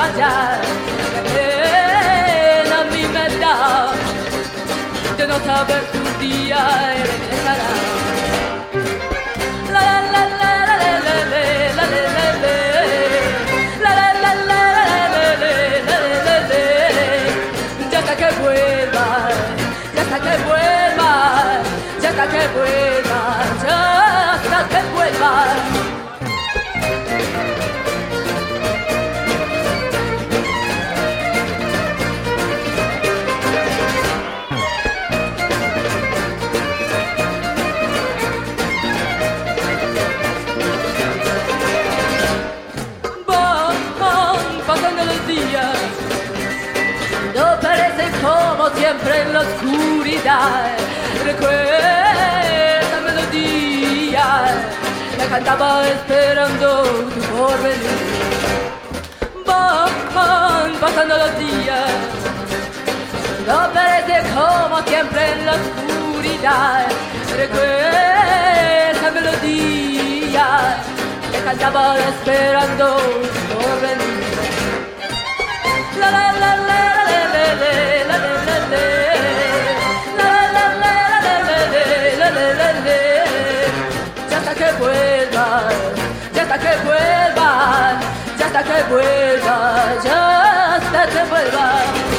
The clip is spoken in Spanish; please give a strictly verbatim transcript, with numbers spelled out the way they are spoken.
vaya, qué pena a mí me da de no saber que un día regresará. La la la la la la la la la la la la la la la la la la. Ya hasta que vuelva, ya hasta que vuelva, ya hasta que vuelva, ya hasta que vuelva. No parece como siempre en la oscuridad. Recuerda melodía, la cantaba esperando tu porvenir. Van pasando los días. No parece como siempre en la oscuridad. Recuerda melodía, la cantaba esperando tu porvenir. La la la la la la la la la la la. Ya hasta que vuelva, ya hasta que vuelva, ya hasta que vuelva, ya hasta que vuelva.